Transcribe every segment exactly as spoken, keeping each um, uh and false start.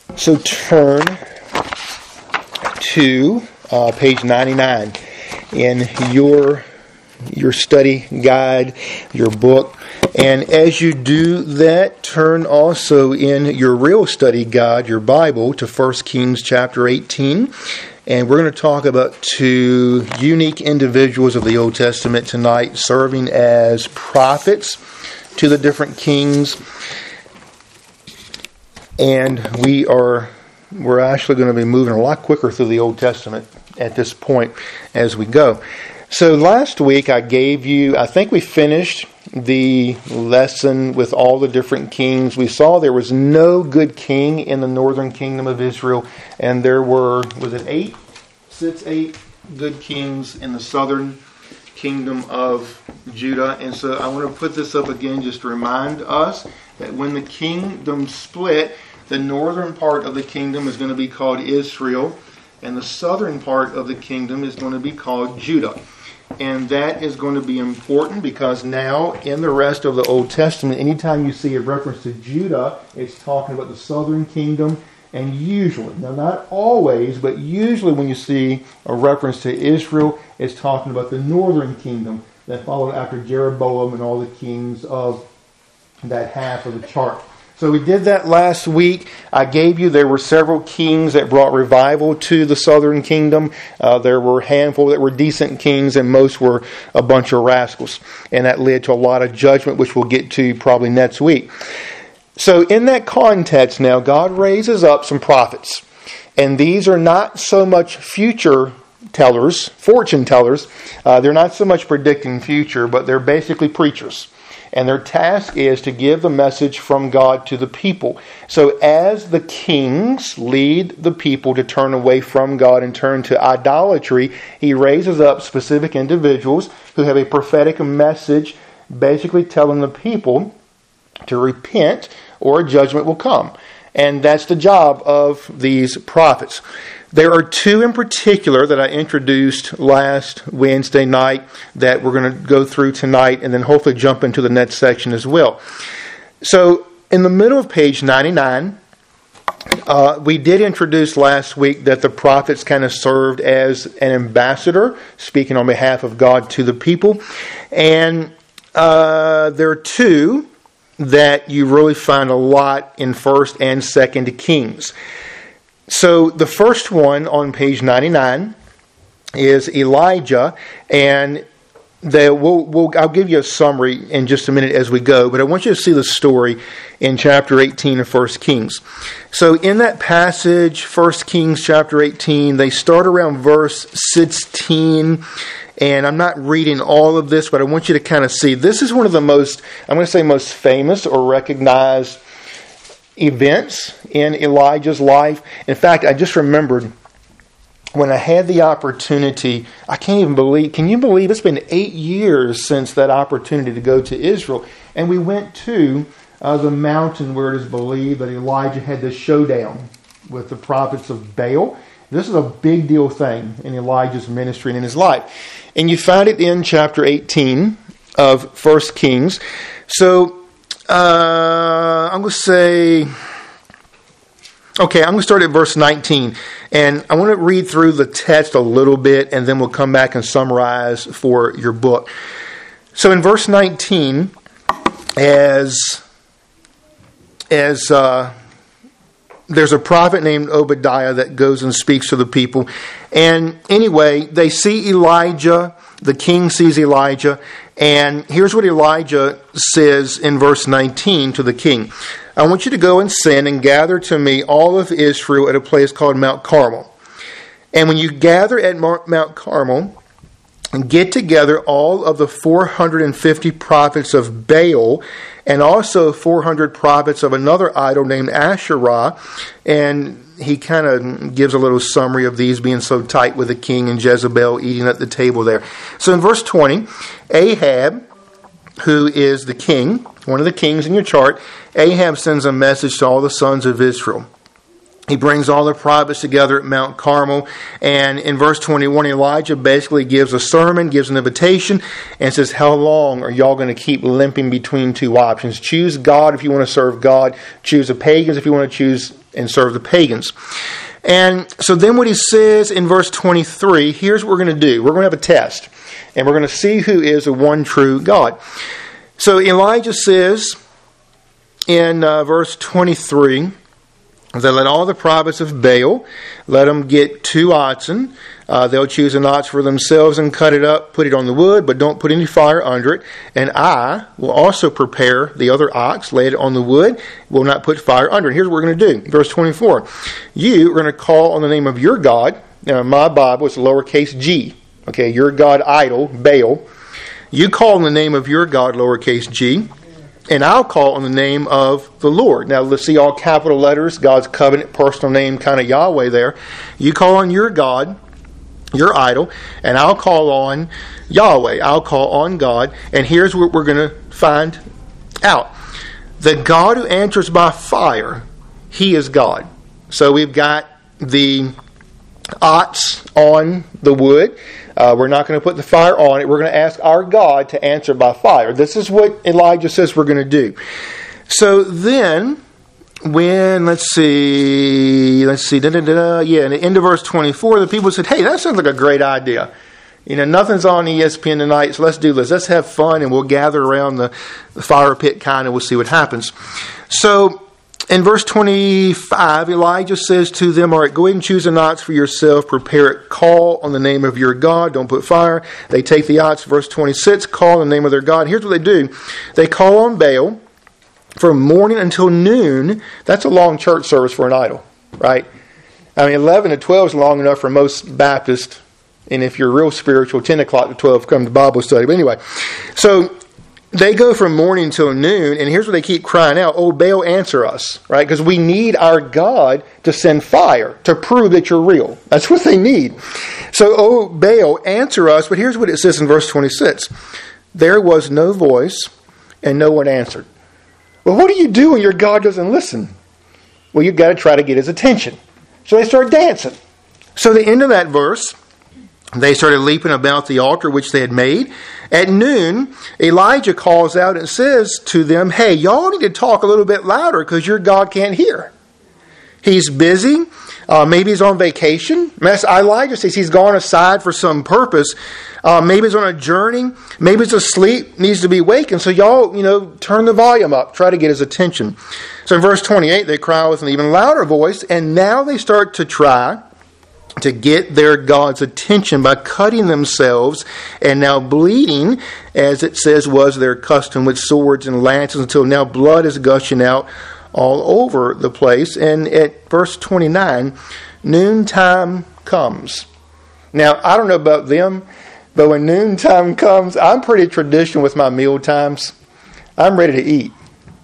So turn to uh, page ninety-nine in your your study guide, your book. And as you do that, turn also in your real study guide, your Bible, to First Kings chapter eighteen. And we're going to talk about two unique individuals of the Old Testament tonight, serving as prophets to the different kings. And we are we're actually going to be moving a lot quicker through the Old Testament at this point as we go. So last week I gave you, I think we finished the lesson with all the different kings. We saw there was no good king in the northern kingdom of Israel, and there were, was it eight? Six, eight good kings in the southern kingdom of Judah. And so I want to put this up again just to remind us that when the kingdom split, the northern part of the kingdom is going to be called Israel, and the southern part of the kingdom is going to be called Judah. And that is going to be important because now in the rest of the Old Testament, anytime you see a reference to Judah, it's talking about the southern kingdom. And usually, now not always, but usually when you see a reference to Israel, it's talking about the northern kingdom that followed after Jeroboam and all the kings of that half of the chart. So we did that last week. I gave you, there were several kings that brought revival to the southern kingdom. Uh, there were a handful that were decent kings, and most were a bunch of rascals. And that led to a lot of judgment, which we'll get to probably next week. So in that context now, God raises up some prophets. And these are not so much future tellers, fortune tellers. Uh, they're not so much predicting future, but they're basically preachers. And their task is to give the message from God to the people. So as the kings lead the people to turn away from God and turn to idolatry, He raises up specific individuals who have a prophetic message basically telling the people to repent or a judgment will come. And that's the job of these prophets. There are two in particular that I introduced last Wednesday night that we're going to go through tonight and then hopefully jump into the next section as well. So in the middle of page ninety-nine, uh, we did introduce last week that the prophets kind of served as an ambassador, speaking on behalf of God to the people. And uh, there are two that you really find a lot in First and Second Kings. So the first one on page ninety-nine is Elijah, and the, we'll, we'll, I'll give you a summary in just a minute as we go, but I want you to see the story in chapter eighteen of First Kings. So in that passage, First Kings chapter eighteen, they start around verse sixteen, and I'm not reading all of this, but I want you to kind of see. This is one of the most, I'm going to say most famous or recognized events in Elijah's life. In fact, I just remembered when I had the opportunity, I can't even believe, can you believe it's been eight years since that opportunity to go to Israel, and we went to uh, the mountain where it is believed that Elijah had this showdown with the prophets of Baal. This is a big deal thing in Elijah's ministry and in his life. And you find it in chapter eighteen of First Kings. So, Uh, I'm going to say, okay, I'm going to start at verse nineteen. And I want to read through the text a little bit, and then we'll come back and summarize for your book. So in verse nineteen, as, as uh, there's a prophet named Obadiah that goes and speaks to the people. And anyway, they see Elijah, the king sees Elijah, and here's what Elijah says in verse nineteen to the king. I want you to go and send and gather to me all of Israel at a place called Mount Carmel. And when you gather at Mount Carmel, get together all of the four hundred fifty prophets of Baal and also four hundred prophets of another idol named Asherah. And he kind of gives a little summary of these being so tight with the king and Jezebel eating at the table there. So in verse twenty, Ahab, who is the king, one of the kings in your chart, Ahab sends a message to all the sons of Israel. He brings all the prophets together at Mount Carmel. And in verse twenty-one, Elijah basically gives a sermon, gives an invitation, and says, how long are y'all going to keep limping between two options? Choose God if you want to serve God. Choose the pagans if you want to choose and serve the pagans. And so then what he says in verse twenty-three, here's what we're going to do. We're going to have a test. And we're going to see who is the one true God. So Elijah says in uh, verse twenty-three, that let all the prophets of Baal, let them get two oxen. Uh, they'll choose an ox for themselves and cut it up, put it on the wood, but don't put any fire under it. And I will also prepare the other ox, lay it on the wood, will not put fire under it. Here's what we're going to do. Verse twenty-four. You are going to call on the name of your God. Now, in my Bible, it's lowercase g. Okay, your God idol, Baal. You call on the name of your God, lowercase g. And I'll call on the name of the Lord. Now, let's see all capital letters, God's covenant, personal name, kind of Yahweh there. You call on your God, your idol, and I'll call on Yahweh. I'll call on God. And here's what we're going to find out. The God who answers by fire, he is God. So we've got the ox on the wood. Uh, we're not going to put the fire on it. We're going to ask our God to answer by fire. This is what Elijah says we're going to do. So then, when, let's see, let's see, da, da, da, da, yeah, in the end of verse twenty-four, the people said, hey, that sounds like a great idea. You know, nothing's on E S P N tonight, so let's do this. Let's have fun, and we'll gather around the, the fire pit kind, and we'll see what happens. So, in verse twenty-five, Elijah says to them, all right, go ahead and choose an ox for yourself, prepare it, call on the name of your God, don't put fire. They take the ox, verse twenty-six, call on the name of their God. Here's what they do. They call on Baal from morning until noon. That's a long church service for an idol, right? I mean, eleven to twelve is long enough for most Baptists, and if you're real spiritual, ten o'clock to twelve come to Bible study. But anyway, so they go from morning till noon, and here's what they keep crying out, oh, Baal, answer us, right? Because we need our God to send fire to prove that you're real. That's what they need. So, oh, Baal, answer us. But here's what it says in verse twenty-six. There was no voice, and no one answered. Well, what do you do when your God doesn't listen? Well, you've got to try to get his attention. So they start dancing. So the end of that verse, they started leaping about the altar which they had made. At noon, Elijah calls out and says to them, hey, y'all need to talk a little bit louder because your God can't hear. He's busy. Uh, maybe he's on vacation. Elijah says he's gone aside for some purpose. Uh, maybe he's on a journey. Maybe he's asleep, needs to be wakened. So y'all, you know, turn the volume up. Try to get his attention. So in verse twenty-eight, they cry with an even louder voice. And now they start to try to get their God's attention by cutting themselves and now bleeding, as it says was their custom, with swords and lances, until now blood is gushing out all over the place. And at verse twenty-nine, noontime comes. Now, I don't know about them, but when noontime comes, I'm pretty traditional with my meal times. I'm ready to eat.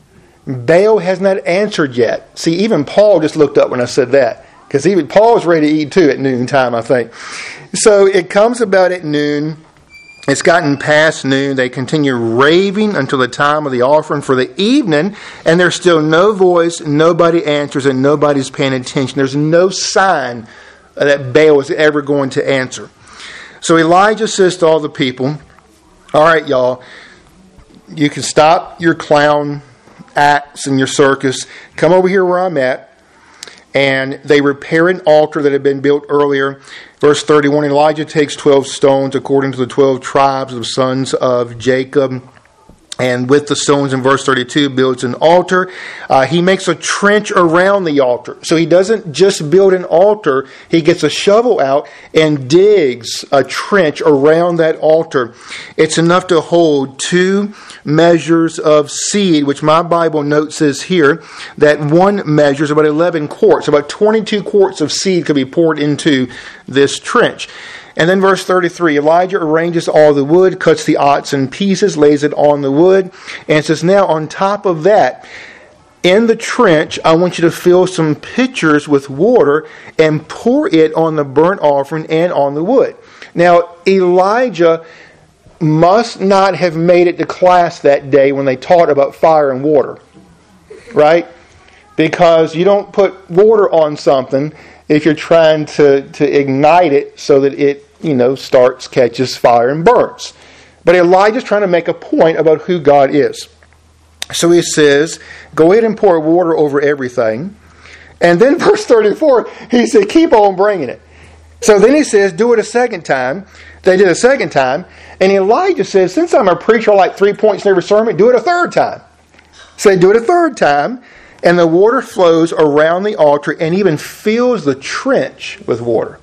Baal has not answered yet. See, even Paul just looked up when I said that. Because even Paul's ready to eat too at noontime, I think. So it comes about at noon. It's gotten past noon. They continue raving until the time of the offering for the evening. And there's still no voice, nobody answers, and nobody's paying attention. There's no sign that Baal is ever going to answer. So Elijah says to all the people, all right, y'all, you can stop your clown acts and your circus. Come over here where I'm at. And they repair an altar that had been built earlier. Verse thirty-one, Elijah takes twelve stones according to the twelve tribes of the sons of Jacob. And with the stones in verse thirty-two, builds an altar. Uh, he makes a trench around the altar. So he doesn't just build an altar. He gets a shovel out and digs a trench around that altar. It's enough to hold two measures of seed, which my Bible note says here that one measure is about eleven quarts. About twenty-two quarts of seed could be poured into this trench. And then verse thirty-three, Elijah arranges all the wood, cuts the ox in pieces, lays it on the wood, and says, now on top of that, in the trench, I want you to fill some pitchers with water and pour it on the burnt offering and on the wood. Now, Elijah must not have made it to class that day when they taught about fire and water, right? Because you don't put water on something if you're trying to, to ignite it so that it, you know, starts, catches fire and burns. But Elijah's trying to make a point about who God is. So he says, go ahead and pour water over everything. And then verse thirty-four, he said, keep on bringing it. So then he says, do it a second time. They did a second time. And Elijah says, since I'm a preacher, I like three points in every sermon, do it a third time. So they do it a third time. And the water flows around the altar and even fills the trench with water.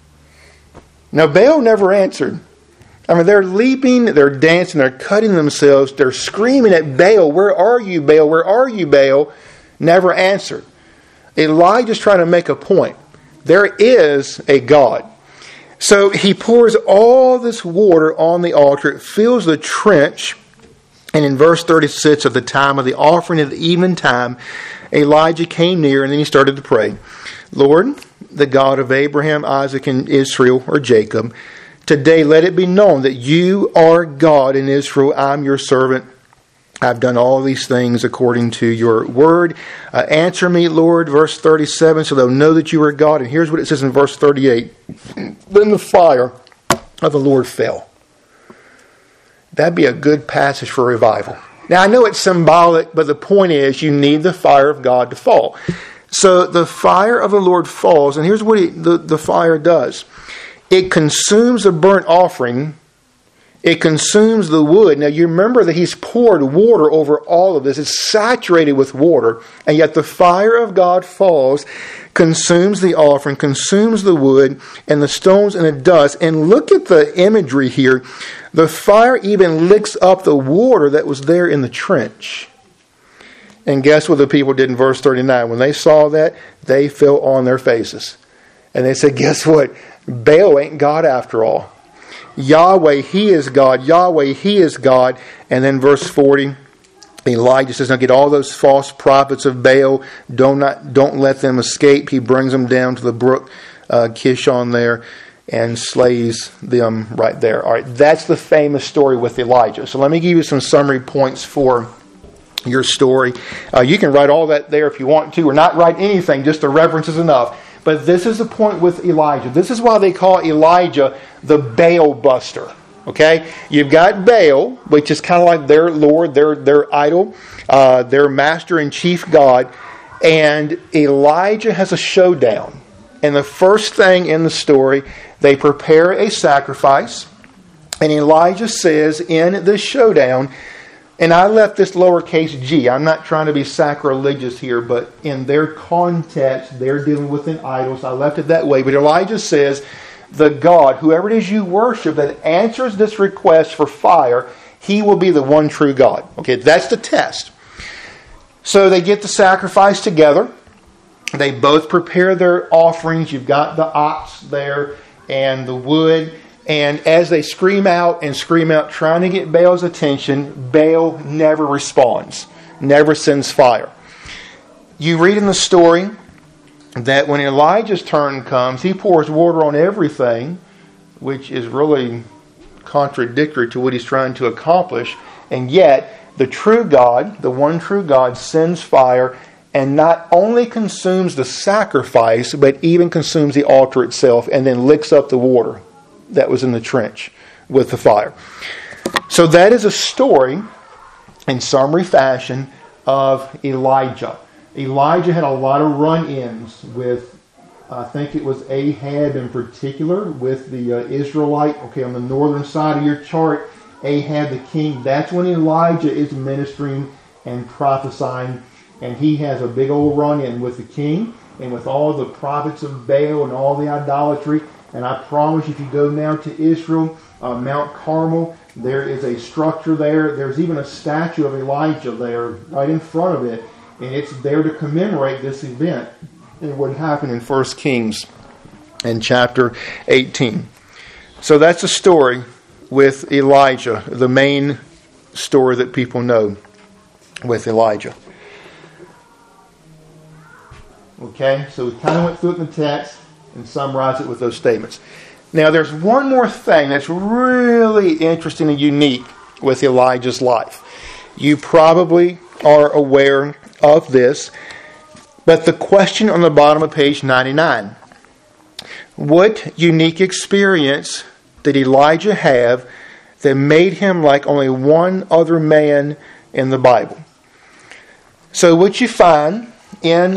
Now, Baal never answered. I mean, they're leaping, they're dancing, they're cutting themselves, they're screaming at Baal, where are you, Baal? Where are you, Baal? Never answered. Elijah's trying to make a point. There is a God. So he pours all this water on the altar. It fills the trench. And in verse thirty-six, at the time of the offering at the evening time, Elijah came near and then he started to pray. Lord, the God of Abraham, Isaac, and Israel, or Jacob, today let it be known that you are God in Israel. I'm your servant. I've done all these things according to your word. Uh, answer me, Lord, verse thirty-seven, so they'll know that you are God. And here's what it says in verse thirty-eight. Then the fire of the Lord fell. That'd be a good passage for revival. Now, I know it's symbolic, but the point is you need the fire of God to fall. So the fire of the Lord falls, and here's what it, the, the fire does. It consumes the burnt offering. It consumes the wood. Now, you remember that he's poured water over all of this. It's saturated with water, and yet the fire of God falls, consumes the offering, consumes the wood, and the stones and the dust. And look at the imagery here. The fire even licks up the water that was there in the trench. And guess what the people did in verse thirty-nine? When they saw that, they fell on their faces. And they said, guess what? Baal ain't God after all. Yahweh, He is God. Yahweh, He is God. And then verse forty, Elijah says, now get all those false prophets of Baal. Don't, not, don't let them escape. He brings them down to the brook uh, Kishon there and slays them right there. All right, that's the famous story with Elijah. So let me give you some summary points for your story. Uh, you can write all that there if you want to, or not write anything, just the reference is enough. But this is the point with Elijah. This is why they call Elijah the Baal buster. Okay? You've got Baal, which is kind of like their Lord, their, their idol, uh, their master and chief God. And Elijah has a showdown. And the first thing in the story, they prepare a sacrifice. And Elijah says in this showdown, and I left this lowercase g. I'm not trying to be sacrilegious here, but in their context, they're dealing with an idol. So I left it that way. But Elijah says, the God, whoever it is you worship, that answers this request for fire, He will be the one true God. Okay, that's the test. So they get the sacrifice together. They both prepare their offerings. You've got the ox there and the wood. And as they scream out and scream out, trying to get Baal's attention, Baal never responds, never sends fire. You read in the story that when Elijah's turn comes, he pours water on everything, which is really contradictory to what he's trying to accomplish. And yet, the true God, the one true God, sends fire and not only consumes the sacrifice, but even consumes the altar itself and then licks up the water that was in the trench with the fire. So that is a story, in summary fashion, of Elijah. Elijah had a lot of run-ins with, I think it was Ahab in particular, with the uh, Israelite. Okay, on the northern side of your chart, Ahab the king. That's when Elijah is ministering and prophesying. And he has a big old run-in with the king and with all the prophets of Baal and all the idolatry. And I promise you, if you go now to Israel, uh, Mount Carmel, there is a structure there. There's even a statue of Elijah there right in front of it. And it's there to commemorate this event and what happened in First Kings in chapter eighteen. So that's the story with Elijah, the main story that people know with Elijah. Okay, so we kind of went through it in the text and summarize it with those statements. Now, there's one more thing that's really interesting and unique with Elijah's life. You probably are aware of this, but the question on the bottom of page ninety-nine. What unique experience did Elijah have that made him like only one other man in the Bible? So what you find in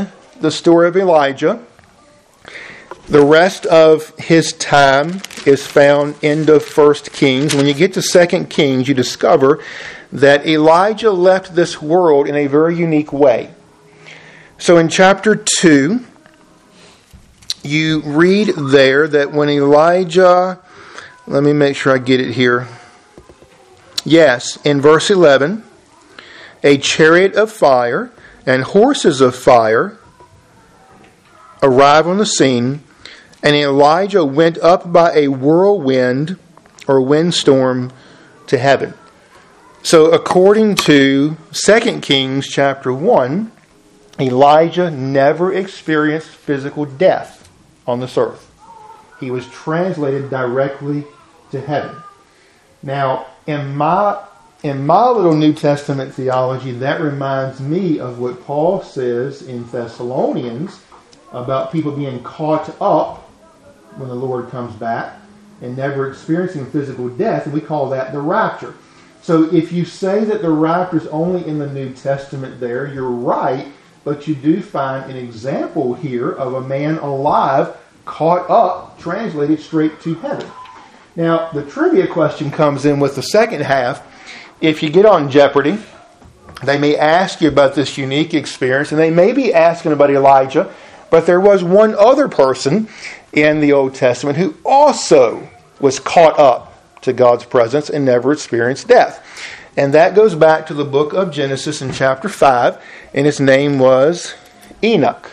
the story of Elijah. The rest of his time is found in the First Kings. When you get to Second Kings, you discover that Elijah left this world in a very unique way. So in chapter two, you read there that when Elijah, let me make sure I get it here. Yes, in verse eleven, a chariot of fire and horses of fire arrive on the scene, and Elijah went up by a whirlwind or windstorm to heaven. So according to Second Kings chapter one, Elijah never experienced physical death on this earth. He was translated directly to heaven. Now, in my in my little New Testament theology, that reminds me of what Paul says in Thessalonians about people being caught up when the Lord comes back and never experiencing physical death, and we call that the rapture. So if you say that the rapture is only in the New Testament there, you're right, but you do find an example here of a man alive caught up, translated straight to heaven. Now, the trivia question comes in with the second half. If you get on Jeopardy, they may ask you about this unique experience, and they may be asking about Elijah, but there was one other person in the Old Testament who also was caught up to God's presence and never experienced death. And that goes back to the book of Genesis in chapter five, and his name was Enoch.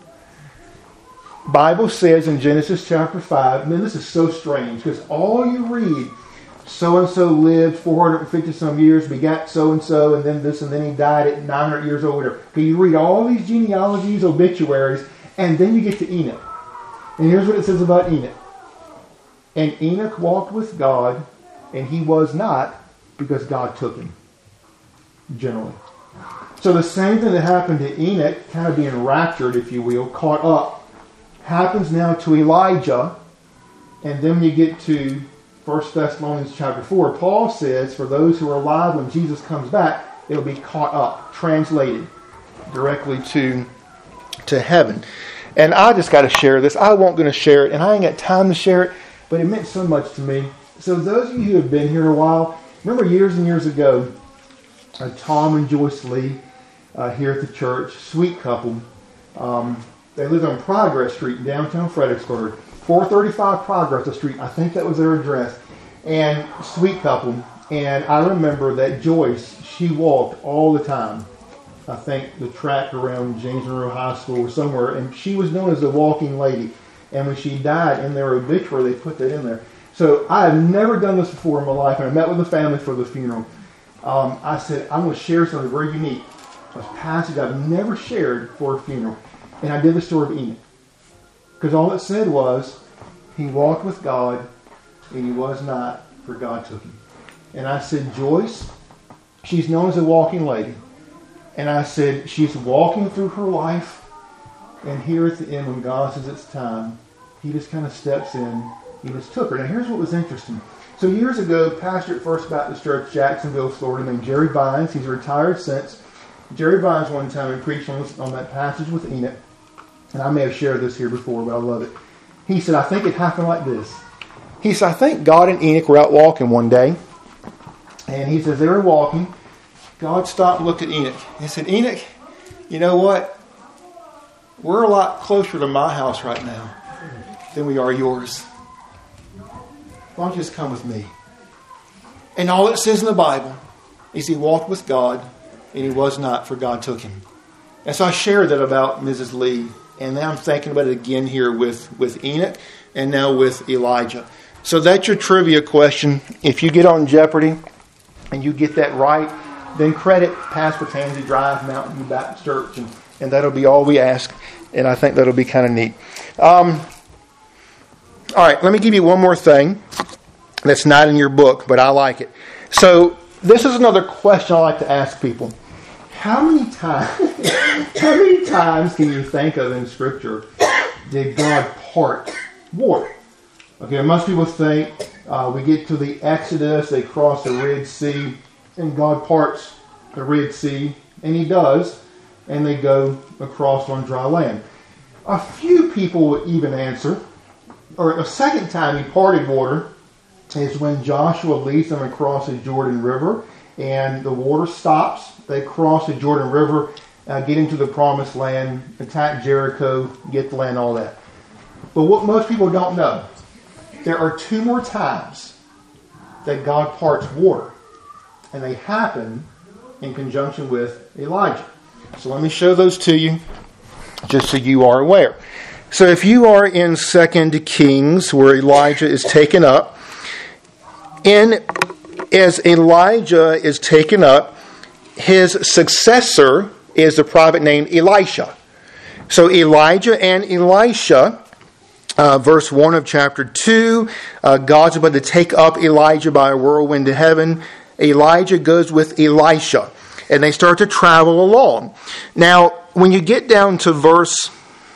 Bible says in Genesis chapter five, and this is so strange, because all you read, so-and-so lived four hundred fifty some years, begat so-and-so, and then this, and then he died at nine hundred years old. Okay, you read all these genealogies, obituaries, and then you get to Enoch. And here's what it says about Enoch. And Enoch walked with God, and he was not, because God took him. Generally. So the same thing that happened to Enoch, kind of being raptured, if you will, caught up, happens now to Elijah. And then you get to First Thessalonians chapter four. Paul says, for those who are alive when Jesus comes back, it'll be caught up, translated directly to, to heaven. And I just got to share this. I won't going to share it, and I ain't got time to share it, but it meant so much to me. So those of you who have been here a while, remember years and years ago, uh, Tom and Joyce Lee uh, here at the church, sweet couple. Um, they lived on Progress Street in downtown Fredericksburg. four thirty-five Progress Street, I think that was their address. And sweet couple. And I remember that Joyce, she walked all the time. I think the track around James Monroe High School or somewhere, and she was known as the walking lady. And when she died, in their obituary, they put that in there. So I have never done this before in my life, and I met with the family for the funeral. Um, I said, I'm going to share something very unique, a passage I've never shared for a funeral. And I did the story of Enoch. Because all it said was, he walked with God, and he was not, for God took him. And I said, Joyce, she's known as a walking lady. And I said, she's walking through her life, and here at the end, when God says it's time, he just kind of steps in. He just took her. Now, here's what was interesting. So years ago, pastor at First Baptist Church, Jacksonville, Florida, named Jerry Vines. He's retired since. Jerry Vines one time and preached on, this, on that passage with Enoch. And I may have shared this here before, but I love it. He said, I think it happened like this. He said, I think God and Enoch were out walking one day. And he says, they were walking. God stopped and looked at Enoch. He said, Enoch, you know what? We're a lot closer to my house right now than we are yours. Why don't you just come with me? And all it says in the Bible is he walked with God, and he was not, for God took him. And so I shared that about Missus Lee. And now I'm thinking about it again here with, with Enoch and now with Elijah. So that's your trivia question. If you get on Jeopardy and you get that right, then credit Pastor Tansy Drive, Mountain View Baptist Church, and, and that'll be all we ask. And I think that'll be kind of neat. Um, all right, let me give you one more thing that's not in your book, but I like it. So this is another question I like to ask people. How many times, how many times can you think of in Scripture did God part water? Okay, most people think uh, we get to the Exodus, they cross the Red Sea, and God parts the Red Sea, and He does. and they go across on dry land. A few people will even answer, or a second time he parted water is when Joshua leads them across the Jordan River, and the water stops. They cross the Jordan River, uh, get into the promised land, attack Jericho, get the land, all that. But what most people don't know, there are two more times that God parts water, and they happen in conjunction with Elijah. So let me show those to you, just so you are aware. So if you are in Second Kings, where Elijah is taken up, in as Elijah is taken up, his successor is the prophet named Elisha. So Elijah and Elisha, uh, verse one of chapter two, uh, God's about to take up Elijah by a whirlwind to heaven. Elijah goes with Elisha, and they start to travel along. Now, when you get down to verse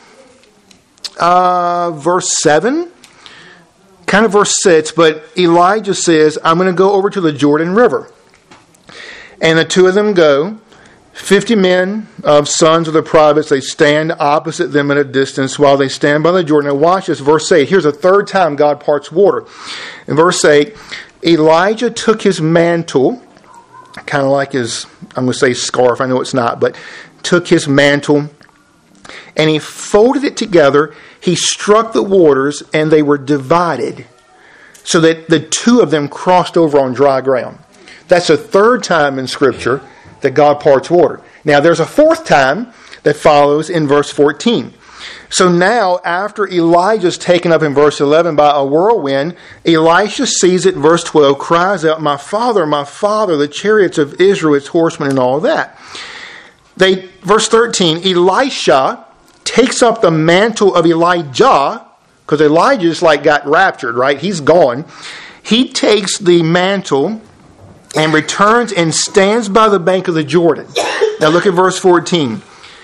uh, verse seven, kind of verse six, but Elijah says, I'm going to go over to the Jordan River. And the two of them go. Fifty men of sons of the prophets, they stand opposite them at a distance while they stand by the Jordan. Now watch this, verse eight. Here's a third time God parts water. In verse eight, Elijah took his mantle, kind of like his, I'm going to say scarf, I know it's not, but took his mantle, and he folded it together. He struck the waters, and they were divided, so that the two of them crossed over on dry ground. That's the third time in Scripture that God parts water. Now, there's a fourth time that follows in verse fourteen. So now, after Elijah's taken up in verse eleven by a whirlwind, Elisha sees it, verse twelve, cries out, "My father, my father, the chariots of Israel, its horsemen," and all that. They, verse thirteen, Elisha takes up the mantle of Elijah, because Elijah just like got raptured, right? He's gone. He takes the mantle and returns and stands by the bank of the Jordan. Now look at verse fourteen.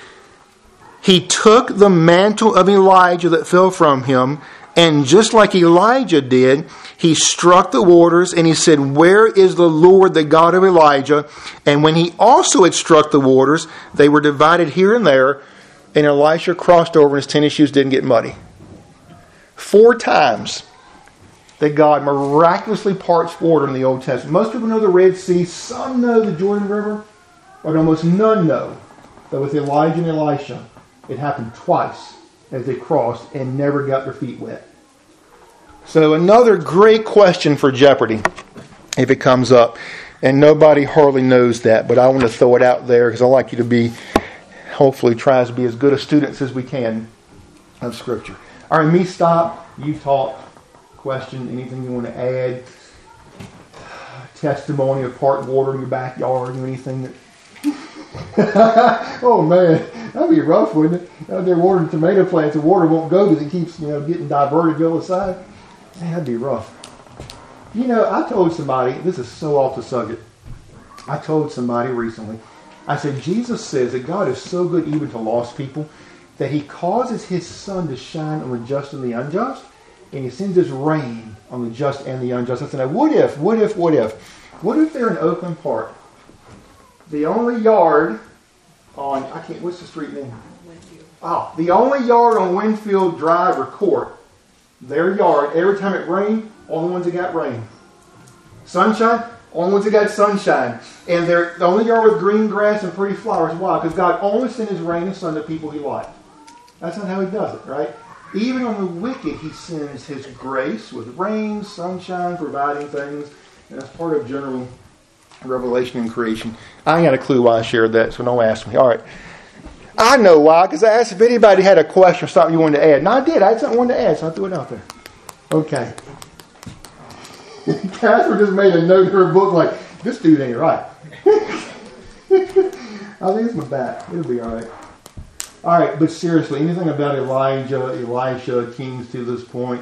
He took the mantle of Elijah that fell from him, and just like Elijah did, he struck the waters, and he said, "Where is the Lord, the God of Elijah?" And when he also had struck the waters, they were divided here and there, and Elisha crossed over, and his tennis shoes didn't get muddy. Four times that God miraculously parts water in the Old Testament. Most people know the Red Sea. Some know the Jordan River, but almost none know that with Elijah and Elisha, it happened twice as they crossed and never got their feet wet. So another great question for Jeopardy, if it comes up. And nobody hardly knows that, but I want to throw it out there because I like you to be, hopefully try to be as good a students as we can of Scripture. All right, me stop. You talk. Question, anything you want to add? Testimony of part water in your backyard, or anything that... Oh man, that'd be rough, wouldn't it? Out there watering tomato plants, the water won't go because it keeps, you know, getting diverted to the other side. Man, that'd be rough. You know, I told somebody, this is so off the subject. I told somebody recently, I said, Jesus says that God is so good even to lost people that He causes His sun to shine on the just and the unjust, and He sends His rain on the just and the unjust. I said, now what if, what if, what if? What if they're in Oakland Park? The only yard on, I can't, what's the street name? Winfield. Oh, the only yard on Winfield Drive or Court, their yard, every time it rained, only ones that got rain. Sunshine, only ones that got sunshine. And they're the only yard with green grass and pretty flowers. Why? Because God only sent His rain and sun to people He liked. That's not how He does it, right? Even on the wicked, He sends His grace with rain, sunshine, providing things. And that's part of general revelation and creation. I ain't got a clue why I shared that, so don't ask me. All right. I know why, because I asked if anybody had a question or something you wanted to add. And I did. I had something I wanted to add, so I threw it out there. Okay. Catherine just made a note in her book like, this dude ain't right. I think it's my back. It'll be all right. All right, but seriously, anything about Elijah, Elisha, kings to this point?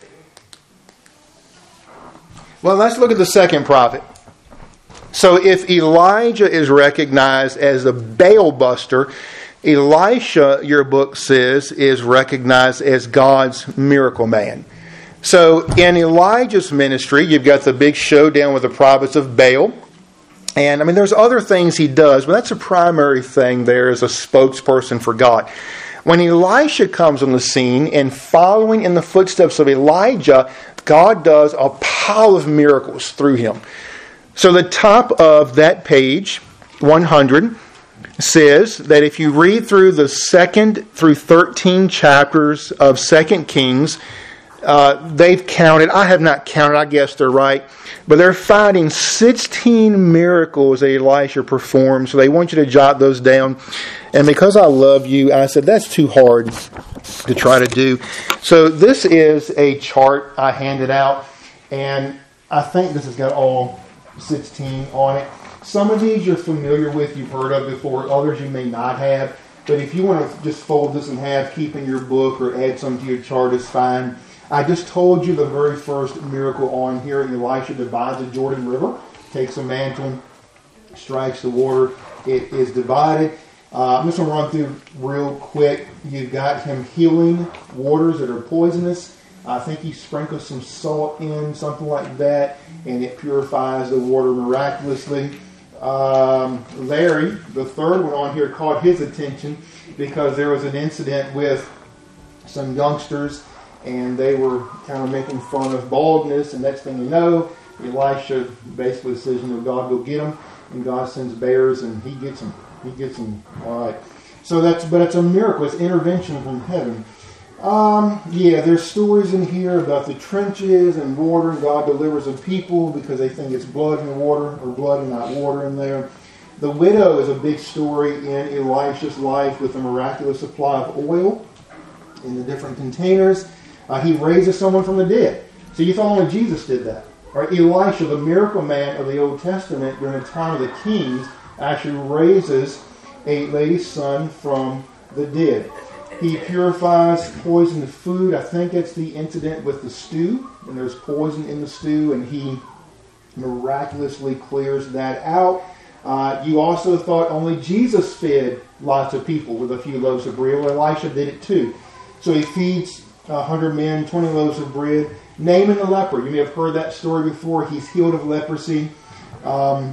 Well, let's look at the second prophet. So if Elijah is recognized as a Baal buster, Elisha, your book says, is recognized as God's miracle man. So in Elijah's ministry, you've got the big showdown with the prophets of Baal. And I mean, there's other things he does, but that's a primary thing there as a spokesperson for God. When Elisha comes on the scene and following in the footsteps of Elijah, God does a pile of miracles through him. So the top of that page, one hundred, says that if you read through the second through thirteen chapters of Second Kings, uh, they've counted, I have not counted, I guess they're right, but they're finding sixteen miracles that Elisha performed. So they want you to jot those down. And because I love you, I said that's too hard to try to do. So this is a chart I handed out, and I think this has got all sixteen on it. Some of these you're familiar with, you've heard of before. Others you may not have. But if you want to just fold this in half, keep in your book, or add some to your chart, is fine. I just told you the very first miracle on here. Elisha divides the Jordan River, takes a mantle, strikes the water. It is divided. Uh, I'm just going to run through real quick. You've got him healing waters that are poisonous. I think he sprinkles some salt in, something like that, and it purifies the water miraculously. Um, Larry, the third one on here, caught his attention because there was an incident with some youngsters, and they were kind of making fun of baldness, and next thing you know, Elisha basically says, you know, God, go get them, and God sends bears, and he gets them. He gets them. All right. So that's, but it's a miracle. It's intervention from heaven. Um, yeah, there's stories in here about the trenches and water, and God delivers a people because they think it's blood in the water, or blood and not water in there. The widow is a big story in Elisha's life with a miraculous supply of oil in the different containers. Uh, he raises someone from the dead. So you thought only Jesus did that. Or Elisha, the miracle man of the Old Testament during the time of the kings, actually raises a lady's son from the dead. He purifies poisoned food. I think it's the incident with the stew, and there's poison in the stew, and he miraculously clears that out. Uh, you also thought only Jesus fed lots of people with a few loaves of bread. Well, Elisha did it too. So he feeds one hundred men, twenty loaves of bread. Naaman the leper. You may have heard that story before. He's healed of leprosy. Um,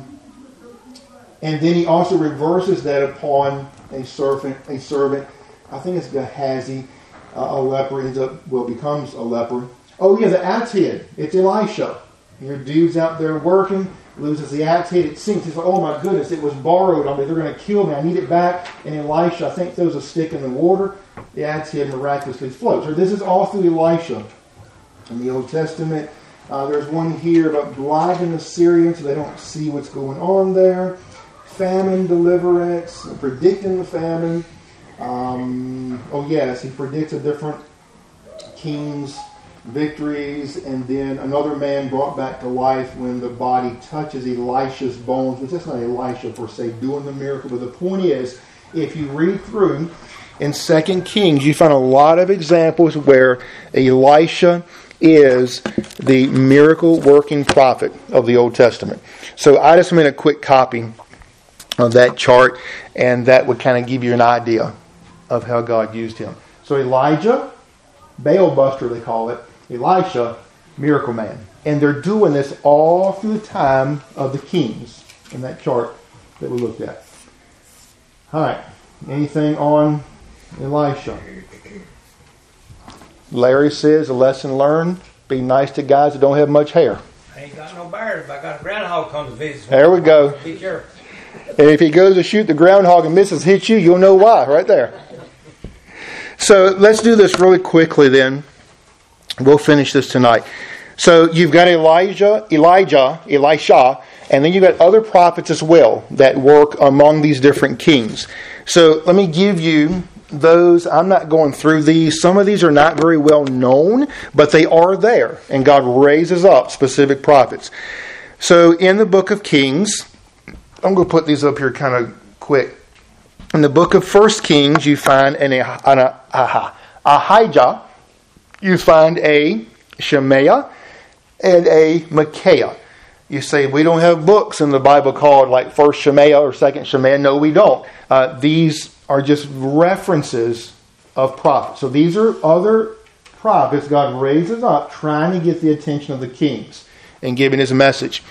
And then he also reverses that upon a servant. A servant, I think it's Gehazi, uh, a leper ends up well becomes a leper. Oh yeah, the axe head. It's Elisha. Your dude's out there working, loses the axe head. It sinks. He's like, oh my goodness, it was borrowed on me. They're going to kill me. I need it back. And Elisha, I think, throws a stick in the water. The axe head miraculously floats. Or this is all through Elisha in the Old Testament. Uh, there's one here about blinding the Syrians so they don't see what's going on there. Famine, deliverance, predicting the famine. Um, oh yes, he predicts a different king's victories, and then another man brought back to life when the body touches Elisha's bones, which is not Elisha per se doing the miracle, but the point is, if you read through in Second Kings, you find a lot of examples where Elisha is the miracle working prophet of the Old Testament. So I just made a quick copy of that chart, and that would kind of give you an idea of how God used him. So Elijah, Baal Buster they call it, Elisha, Miracle Man. And they're doing this all through the time of the kings in that chart that we looked at. All right, anything on Elisha? Larry says, a lesson learned, be nice to guys that don't have much hair. I ain't got no bears, but I got a groundhog comes to visit. There we go. Be sure. And if he goes to shoot the groundhog and misses, hits you, you'll know why right there. So let's do this really quickly then. We'll finish this tonight. So you've got Elijah, Elijah, Elisha, and then you've got other prophets as well that work among these different kings. So let me give you those. I'm not going through these. Some of these are not very well known, but they are there. And God raises up specific prophets. So in the book of Kings, I'm going to put these up here kind of quick. In the book of First Kings, you find an, an, an Ahijah, you find a Shemaiah, and a Micaiah. You say, we don't have books in the Bible called like First Shemaiah or Second Shemaiah. No, we don't. Uh, these are just references of prophets. So these are other prophets God raises up trying to get the attention of the kings and giving his message.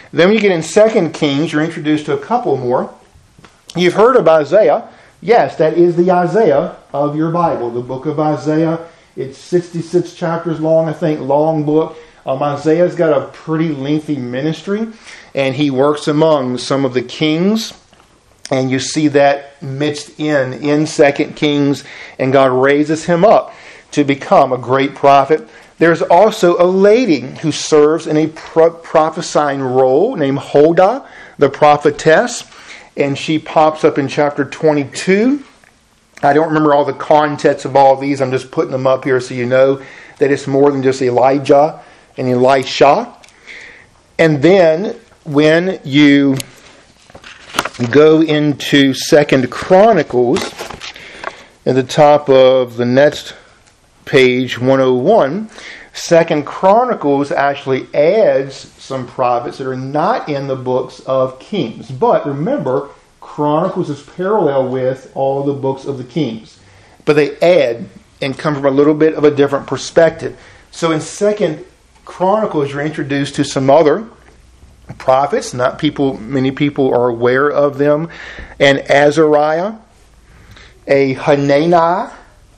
Then when you get in Second Kings, you're introduced to a couple more. You've heard of Isaiah. Yes, that is the Isaiah of your Bible, the book of Isaiah. It's sixty-six chapters long, I think, long book. Um, Isaiah's got a pretty lengthy ministry, and he works among some of the kings. And you see that mixed in in Second Kings, and God raises him up to become a great prophet. There's also a lady who serves in a pro- prophesying role named Huldah, the prophetess, and she pops up in chapter twenty-two. I don't remember all the contents of all of these. I'm just putting them up here so you know that it's more than just Elijah and Elisha. And then when you go into Second Chronicles, at the top of the next page, one oh one, Second Chronicles actually adds some prophets that are not in the books of Kings. But remember, Chronicles is parallel with all the books of the Kings. But they add and come from a little bit of a different perspective. So in Second Chronicles, you're introduced to some other prophets. Not people, many people are aware of them. And Azariah, a Hanani,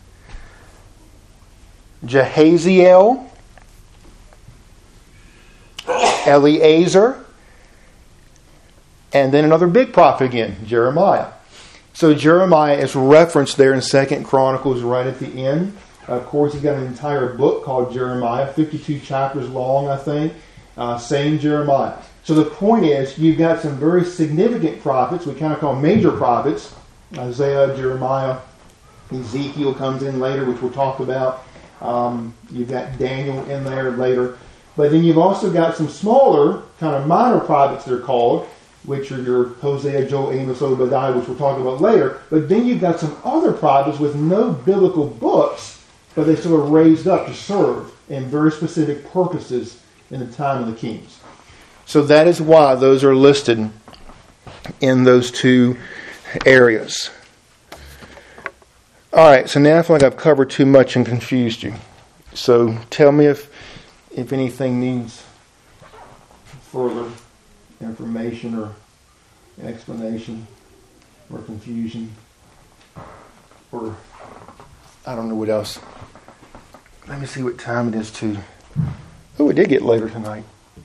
Jehaziel, Eleazar, and then another big prophet again, Jeremiah. So Jeremiah is referenced there in Second Chronicles right at the end. Of course, he's got an entire book called Jeremiah, fifty-two chapters long, I think. Uh, same Jeremiah. So the point is, you've got some very significant prophets, we kind of call major prophets. Isaiah, Jeremiah, Ezekiel comes in later, which we'll talk about. Um, you've got Daniel in there later. But then you've also got some smaller, kind of minor prophets, they're called, which are your Hosea, Joel, Amos, Obadiah, which we'll talk about later. But then you've got some other prophets with no biblical books, but they sort of raised up to serve in very specific purposes in the time of the kings. So that is why those are listed in those two areas. All right, so now I feel like I've covered too much and confused you. So tell me if if anything needs further information or explanation or confusion or I don't know what else. Let me see what time it is too. Oh, it did get later tonight.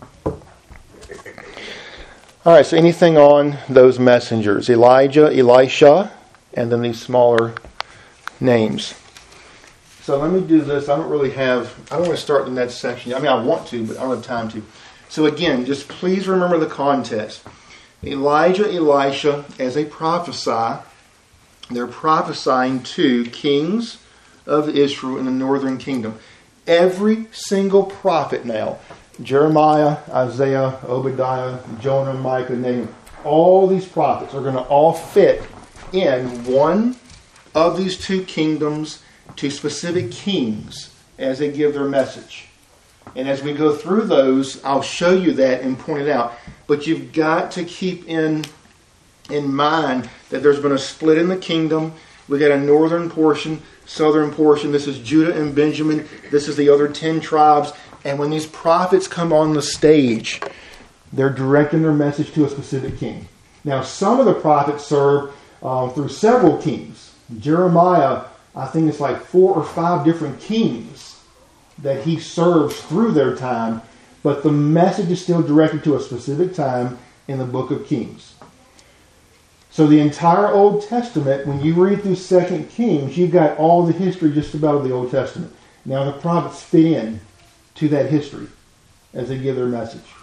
All right, so anything on those messengers? Elijah, Elisha, and then these smaller names. So let me do this. I don't really have, I don't want to start the next section. I mean, I want to, but I don't have time to. So again, just please remember the context. Elijah, Elisha, as they prophesy, they're prophesying to kings of Israel in the northern kingdom. Every single prophet now, Jeremiah, Isaiah, Obadiah, Jonah, Micah, Nahum, all these prophets are going to all fit in one of these two kingdoms to specific kings as they give their message. And as we go through those, I'll show you that and point it out. But you've got to keep in, in mind that there's been a split in the kingdom. We've got a northern portion, southern portion. This is Judah and Benjamin. This is the other ten tribes. And when these prophets come on the stage, they're directing their message to a specific king. Now, some of the prophets serve uh, through several kings. Jeremiah, I think it's like four or five different kings that he serves through their time, but the message is still directed to a specific time in the book of Kings. So the entire Old Testament, when you read through Second Kings, you've got all the history just about of the Old Testament. Now the prophets fit in to that history as they give their message.